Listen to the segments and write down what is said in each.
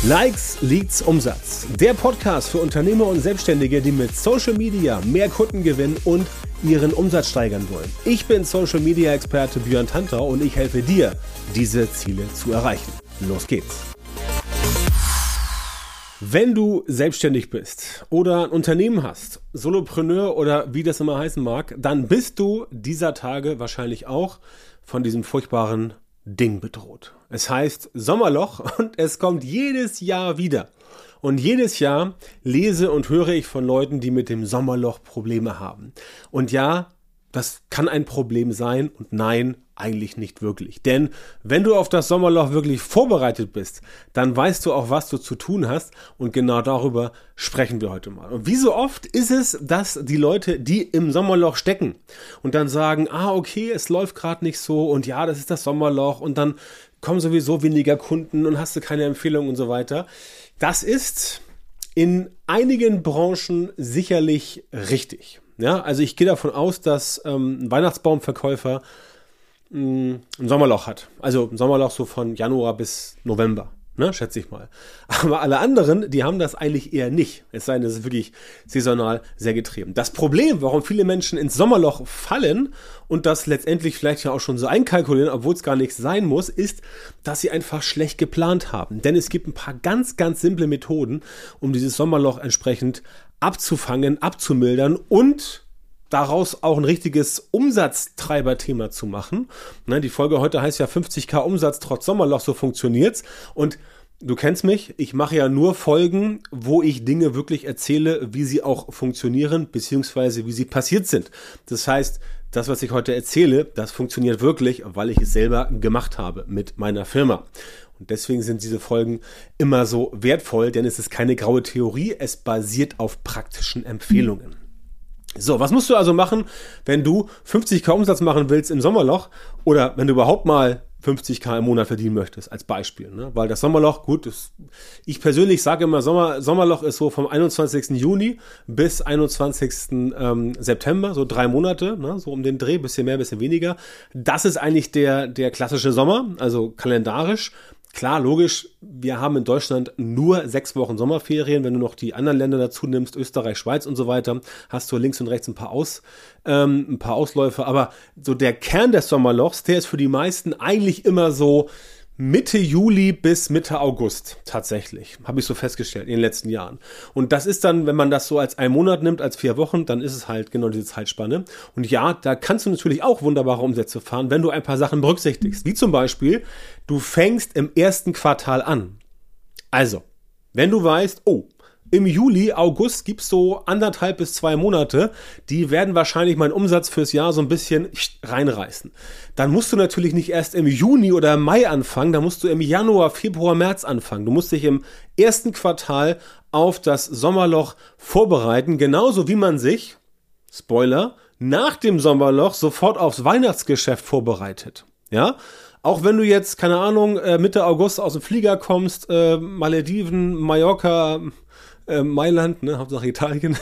Likes, Leads, Umsatz. Der Podcast für Unternehmer und Selbstständige, die mit Social Media mehr Kunden gewinnen und ihren Umsatz steigern wollen. Ich bin Social Media Experte Björn Tantau und ich helfe dir, diese Ziele zu erreichen. Los geht's! Wenn du selbstständig bist oder ein Unternehmen hast, Solopreneur oder wie das immer heißen mag, dann bist du dieser Tage wahrscheinlich auch von diesem furchtbaren Ding bedroht. Es heißt Sommerloch und es kommt jedes Jahr wieder. Und jedes Jahr lese und höre ich von Leuten, die mit dem Sommerloch Probleme haben. Und ja, das kann ein Problem sein und nein, eigentlich nicht wirklich. Denn wenn du auf das Sommerloch wirklich vorbereitet bist, dann weißt du auch, was du zu tun hast und genau darüber sprechen wir heute mal. Und wie so oft ist es, dass die Leute, die im Sommerloch stecken und dann sagen, okay, es läuft gerade nicht so und ja, das ist das Sommerloch und dann kommen sowieso weniger Kunden und hast du keine Empfehlung und so weiter. Das ist in einigen Branchen sicherlich richtig. Ja, also ich gehe davon aus, dass ein Weihnachtsbaumverkäufer ein Sommerloch hat. Also ein Sommerloch so von Januar bis November, ne, schätze ich mal. Aber alle anderen, die haben das eigentlich eher nicht. Es sei denn, es ist wirklich saisonal sehr getrieben. Das Problem, warum viele Menschen ins Sommerloch fallen und das letztendlich vielleicht ja auch schon so einkalkulieren, obwohl es gar nicht sein muss, ist, dass sie einfach schlecht geplant haben. Denn es gibt ein paar ganz, ganz simple Methoden, um dieses Sommerloch entsprechend abzufangen, abzumildern und daraus auch ein richtiges Umsatztreiberthema zu machen. Die Folge heute heißt ja 50.000 Umsatz trotz Sommerloch, so funktioniert's. Und du kennst mich, ich mache ja nur Folgen, wo ich Dinge wirklich erzähle, wie sie auch funktionieren, beziehungsweise wie sie passiert sind. Das heißt, das, was ich heute erzähle, das funktioniert wirklich, weil ich es selber gemacht habe mit meiner Firma. Und deswegen sind diese Folgen immer so wertvoll, denn es ist keine graue Theorie, es basiert auf praktischen Empfehlungen. So, was musst du also machen, wenn du 50.000 Umsatz machen willst im Sommerloch oder wenn du überhaupt mal 50.000 im Monat verdienen möchtest, als Beispiel, ne? Weil das Sommerloch, gut, ich persönlich sage immer, Sommerloch ist so vom 21. Juni bis 21. September, so 3 Monate, ne? So um den Dreh, bisschen mehr, bisschen weniger. Das ist eigentlich der klassische Sommer, also kalendarisch. Klar, logisch, wir haben in Deutschland nur 6 Wochen Sommerferien. Wenn du noch die anderen Länder dazu nimmst, Österreich, Schweiz und so weiter, hast du links und rechts ein paar Ausläufe. Aber so der Kern des Sommerlochs, der ist für die meisten eigentlich immer so Mitte Juli bis Mitte August tatsächlich, habe ich so festgestellt in den letzten Jahren. Und das ist dann, wenn man das so als 1 Monat nimmt, als 4 Wochen, dann ist es halt genau diese Zeitspanne. Und ja, da kannst du natürlich auch wunderbare Umsätze fahren, wenn du ein paar Sachen berücksichtigst. Wie zum Beispiel, du fängst im ersten Quartal an. Also, wenn du weißt, im Juli, August gibt's so 1,5 bis 2 Monate, die werden wahrscheinlich meinen Umsatz fürs Jahr so ein bisschen reinreißen. Dann musst du natürlich nicht erst im Juni oder Mai anfangen, dann musst du im Januar, Februar, März anfangen. Du musst dich im ersten Quartal auf das Sommerloch vorbereiten, genauso wie man sich, Spoiler, nach dem Sommerloch sofort aufs Weihnachtsgeschäft vorbereitet. Ja? Auch wenn du jetzt, keine Ahnung, Mitte August aus dem Flieger kommst, Malediven, Mallorca, Mailand, ne, Hauptsache Italien.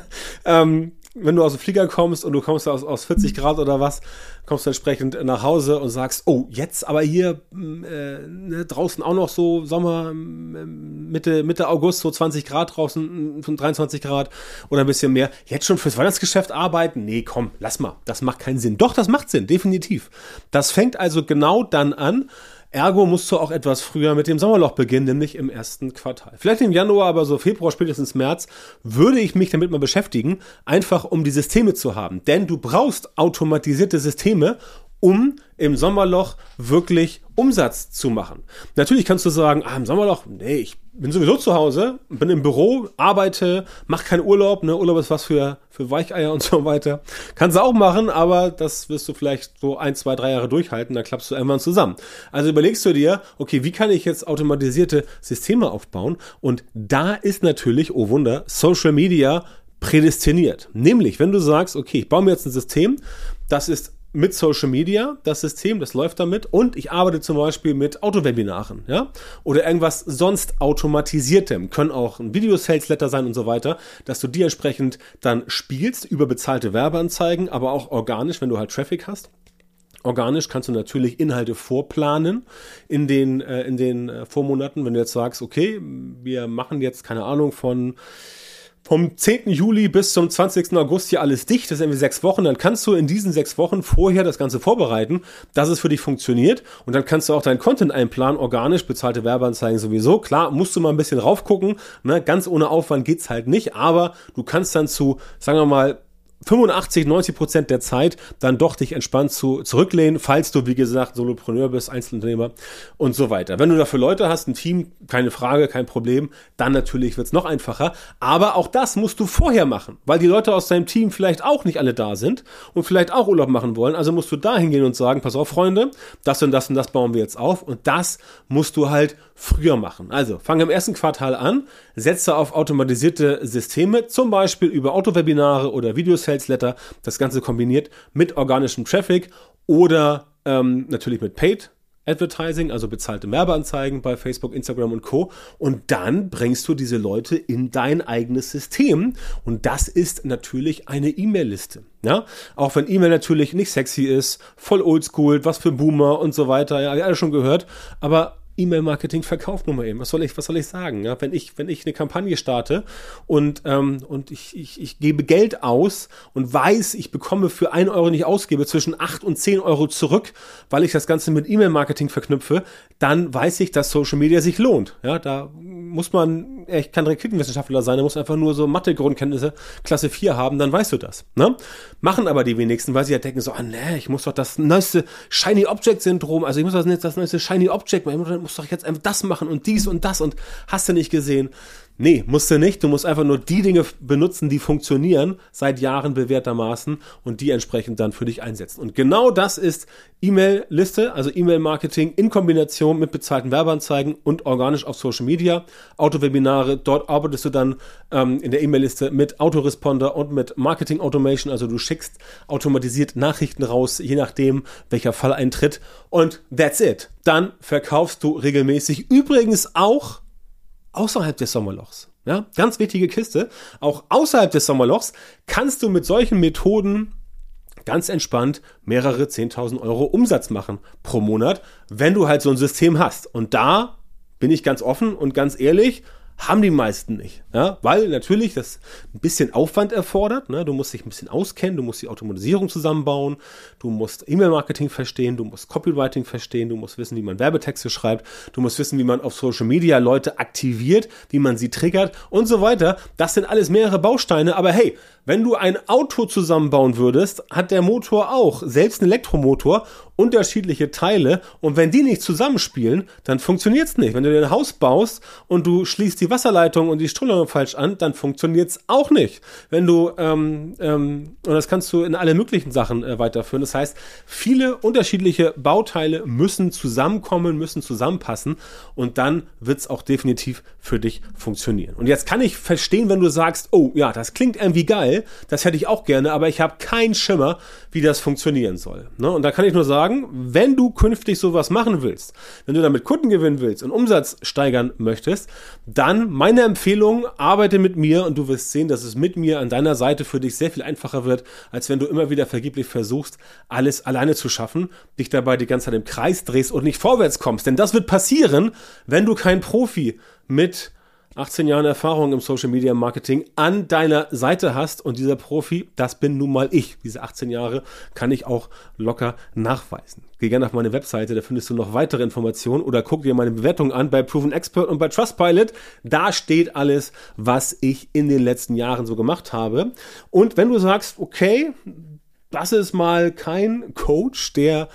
Wenn du aus dem Flieger kommst und du kommst aus 40 Grad oder was, kommst du entsprechend nach Hause und sagst, jetzt aber hier draußen auch noch so Sommer, Mitte August, so 20 Grad draußen, 23 Grad oder ein bisschen mehr. Jetzt schon fürs Weihnachtsgeschäft arbeiten? Nee, komm, lass mal. Das macht keinen Sinn. Doch, das macht Sinn, definitiv. Das fängt also genau dann an. Ergo musst du auch etwas früher mit dem Sommerloch beginnen, nämlich im ersten Quartal. Vielleicht im Januar, aber so Februar, spätestens März, würde ich mich damit mal beschäftigen, einfach um die Systeme zu haben. Denn du brauchst automatisierte Systeme, um im Sommerloch wirklich Umsatz zu machen. Natürlich kannst du sagen, im Sommerloch, nee, ich bin sowieso zu Hause, bin im Büro, arbeite, mach keinen Urlaub, ne, Urlaub ist was für Weicheier und so weiter. Kannst du auch machen, aber das wirst du vielleicht so 1, 2, 3 Jahre durchhalten, dann klappst du irgendwann zusammen. Also überlegst du dir, okay, wie kann ich jetzt automatisierte Systeme aufbauen? Und da ist natürlich, oh Wunder, Social Media prädestiniert. Nämlich, wenn du sagst, okay, ich baue mir jetzt ein System, das ist mit Social Media, das System, das läuft damit und ich arbeite zum Beispiel mit Autowebinaren, ja, oder irgendwas sonst automatisiertem, können auch ein Video-Sales-Letter sein und so weiter, dass du die entsprechend dann spielst über bezahlte Werbeanzeigen, aber auch organisch, wenn du halt Traffic hast. Organisch kannst du natürlich Inhalte vorplanen in den Vormonaten, wenn du jetzt sagst, okay, wir machen jetzt, keine Ahnung, vom 10. Juli bis zum 20. August hier alles dicht, das sind irgendwie 6 Wochen, dann kannst du in diesen 6 Wochen vorher das Ganze vorbereiten, dass es für dich funktioniert, und dann kannst du auch deinen Content einplanen, organisch, bezahlte Werbeanzeigen sowieso, klar, musst du mal ein bisschen raufgucken, ne? Ganz ohne Aufwand geht's halt nicht, aber du kannst dann zu, sagen wir mal, 85-90% der Zeit dann doch dich entspannt zurücklehnen, falls du, wie gesagt, Solopreneur bist, Einzelunternehmer und so weiter. Wenn du dafür Leute hast, ein Team, keine Frage, kein Problem, dann natürlich wird's noch einfacher. Aber auch das musst du vorher machen, weil die Leute aus deinem Team vielleicht auch nicht alle da sind und vielleicht auch Urlaub machen wollen. Also musst du da hingehen und sagen, pass auf, Freunde, das und das und das bauen wir jetzt auf, und das musst du halt früher machen. Also fang im ersten Quartal an, setze auf automatisierte Systeme, zum Beispiel über Autowebinare oder Video-Sales-Letter, das Ganze kombiniert mit organischem Traffic oder natürlich mit Paid Advertising, also bezahlte Werbeanzeigen bei Facebook, Instagram und Co. Und dann bringst du diese Leute in dein eigenes System, und das ist natürlich eine E-Mail-Liste. Ja, auch wenn E-Mail natürlich nicht sexy ist, voll oldschool, was für Boomer und so weiter, ja, alles schon gehört, aber E-Mail-Marketing verkauft nun mal eben. Was soll ich sagen? Ja, wenn ich eine Kampagne starte und ich gebe Geld aus und weiß, ich bekomme für 1 Euro, den ich ausgebe, zwischen 8 und 10 Euro zurück, weil ich das Ganze mit E-Mail-Marketing verknüpfe, dann weiß ich, dass Social Media sich lohnt. Ja, da muss man echt kein Raketenwissenschaftler sein, da muss einfach nur so Mathe-Grundkenntnisse Klasse 4 haben, dann weißt du das. Ne? Machen aber die wenigsten, weil sie ja denken so, ich muss doch das neueste Shiny Object-Syndrom, also ich muss das neueste Shiny Object machen, ich muss doch jetzt einfach das machen und dies und das, und hast du nicht gesehen. Nee, musst du nicht. Du musst einfach nur die Dinge benutzen, die funktionieren, seit Jahren bewährtermaßen, und die entsprechend dann für dich einsetzen. Und genau das ist E-Mail-Liste, also E-Mail-Marketing in Kombination mit bezahlten Werbeanzeigen und organisch auf Social Media. Autowebinare, dort arbeitest du dann in der E-Mail-Liste mit Autoresponder und mit Marketing Automation, also du schickst automatisiert Nachrichten raus, je nachdem, welcher Fall eintritt, und that's it. Dann verkaufst du regelmäßig, übrigens auch außerhalb des Sommerlochs. Ja, ganz wichtige Kiste. Auch außerhalb des Sommerlochs kannst du mit solchen Methoden ganz entspannt mehrere 10.000 Euro Umsatz machen pro Monat, wenn du halt so ein System hast. Und da bin ich ganz offen und ganz ehrlich, haben die meisten nicht. Ja, weil natürlich das ein bisschen Aufwand erfordert. Ne? Du musst dich ein bisschen auskennen, du musst die Automatisierung zusammenbauen, du musst E-Mail-Marketing verstehen, du musst Copywriting verstehen, du musst wissen, wie man Werbetexte schreibt, du musst wissen, wie man auf Social Media Leute aktiviert, wie man sie triggert und so weiter. Das sind alles mehrere Bausteine, aber hey, wenn du ein Auto zusammenbauen würdest, hat der Motor auch, selbst ein Elektromotor, unterschiedliche Teile, und wenn die nicht zusammenspielen, dann funktioniert's nicht. Wenn du dir ein Haus baust und du schließt die Wasserleitung und die Stromleitung falsch an, dann funktioniert's auch nicht. Wenn du, und das kannst du in alle möglichen Sachen weiterführen. Das heißt, viele unterschiedliche Bauteile müssen zusammenkommen, müssen zusammenpassen, und dann wird's auch definitiv für dich funktionieren. Und jetzt kann ich verstehen, wenn du sagst, oh ja, das klingt irgendwie geil, das hätte ich auch gerne, aber ich habe keinen Schimmer, wie das funktionieren soll. Ne? Und da kann ich nur sagen, wenn du künftig sowas machen willst, wenn du damit Kunden gewinnen willst und Umsatz steigern möchtest, dann meine Empfehlung, arbeite mit mir, und du wirst sehen, dass es mit mir an deiner Seite für dich sehr viel einfacher wird, als wenn du immer wieder vergeblich versuchst, alles alleine zu schaffen, dich dabei die ganze Zeit im Kreis drehst und nicht vorwärts kommst. Denn das wird passieren, wenn du keinen Profi mit 18 Jahren Erfahrung im Social Media Marketing an deiner Seite hast, und dieser Profi, das bin nun mal ich. Diese 18 Jahre kann ich auch locker nachweisen. Geh gerne auf meine Webseite, da findest du noch weitere Informationen, oder guck dir meine Bewertungen an bei Proven Expert und bei Trustpilot. Da steht alles, was ich in den letzten Jahren so gemacht habe. Und wenn du sagst, okay, das ist mal kein Coach, der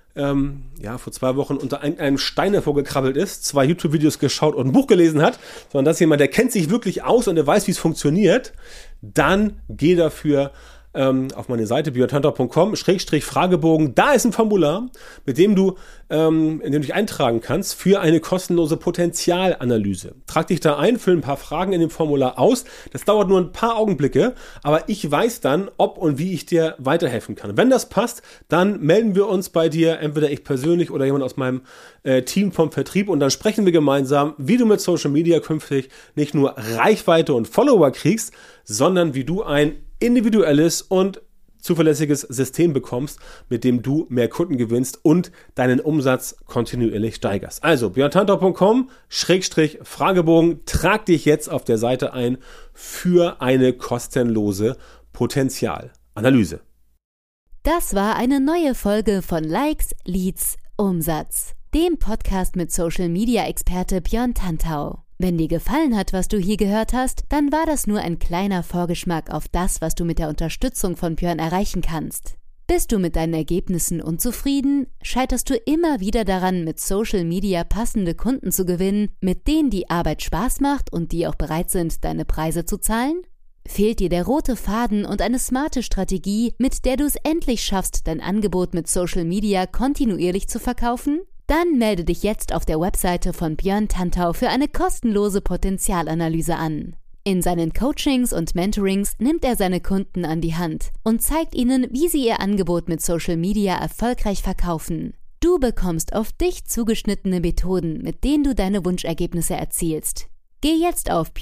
vor 2 Wochen unter einem Stein hervorgekrabbelt ist, 2 YouTube-Videos geschaut und ein Buch gelesen hat, sondern das ist jemand, der kennt sich wirklich aus und der weiß, wie es funktioniert, dann geh dafür auf meine Seite björnhunter.com/Fragebogen. Da ist ein Formular, mit dem du in dem du dich eintragen kannst für eine kostenlose Potenzialanalyse. Trag dich da ein, füll ein paar Fragen in dem Formular aus. Das dauert nur ein paar Augenblicke, aber ich weiß dann, ob und wie ich dir weiterhelfen kann. Wenn das passt, dann melden wir uns bei dir, entweder ich persönlich oder jemand aus meinem Team vom Vertrieb, und dann sprechen wir gemeinsam, wie du mit Social Media künftig nicht nur Reichweite und Follower kriegst, sondern wie du ein individuelles und zuverlässiges System bekommst, mit dem du mehr Kunden gewinnst und deinen Umsatz kontinuierlich steigerst. Also björntantau.com/Fragebogen, trag dich jetzt auf der Seite ein für eine kostenlose Potenzialanalyse. Das war eine neue Folge von Likes, Leads, Umsatz, dem Podcast mit Social-Media-Experte Björn Tantau. Wenn dir gefallen hat, was du hier gehört hast, dann war das nur ein kleiner Vorgeschmack auf das, was du mit der Unterstützung von Björn erreichen kannst. Bist du mit deinen Ergebnissen unzufrieden? Scheiterst du immer wieder daran, mit Social Media passende Kunden zu gewinnen, mit denen die Arbeit Spaß macht und die auch bereit sind, deine Preise zu zahlen? Fehlt dir der rote Faden und eine smarte Strategie, mit der du es endlich schaffst, dein Angebot mit Social Media kontinuierlich zu verkaufen? Dann melde dich jetzt auf der Webseite von Björn Tantau für eine kostenlose Potenzialanalyse an. In seinen Coachings und Mentorings nimmt er seine Kunden an die Hand und zeigt ihnen, wie sie ihr Angebot mit Social Media erfolgreich verkaufen. Du bekommst auf dich zugeschnittene Methoden, mit denen du deine Wunschergebnisse erzielst. Geh jetzt auf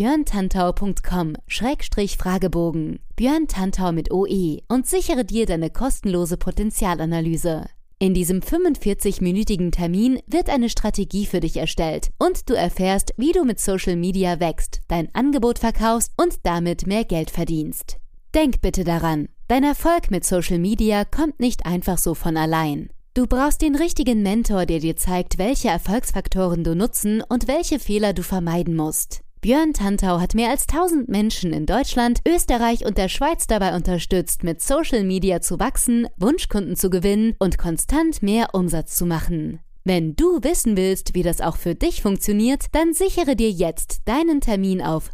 björntantau.com/Fragebogen, Björn Tantau mit OE, und sichere dir deine kostenlose Potenzialanalyse. In diesem 45-minütigen Termin wird eine Strategie für dich erstellt und du erfährst, wie du mit Social Media wächst, dein Angebot verkaufst und damit mehr Geld verdienst. Denk bitte daran, dein Erfolg mit Social Media kommt nicht einfach so von allein. Du brauchst den richtigen Mentor, der dir zeigt, welche Erfolgsfaktoren du nutzen und welche Fehler du vermeiden musst. Björn Tantau hat mehr als 1000 Menschen in Deutschland, Österreich und der Schweiz dabei unterstützt, mit Social Media zu wachsen, Wunschkunden zu gewinnen und konstant mehr Umsatz zu machen. Wenn du wissen willst, wie das auch für dich funktioniert, dann sichere dir jetzt deinen Termin auf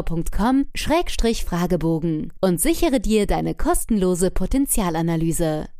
björntantau.com/Fragebogen und sichere dir deine kostenlose Potenzialanalyse.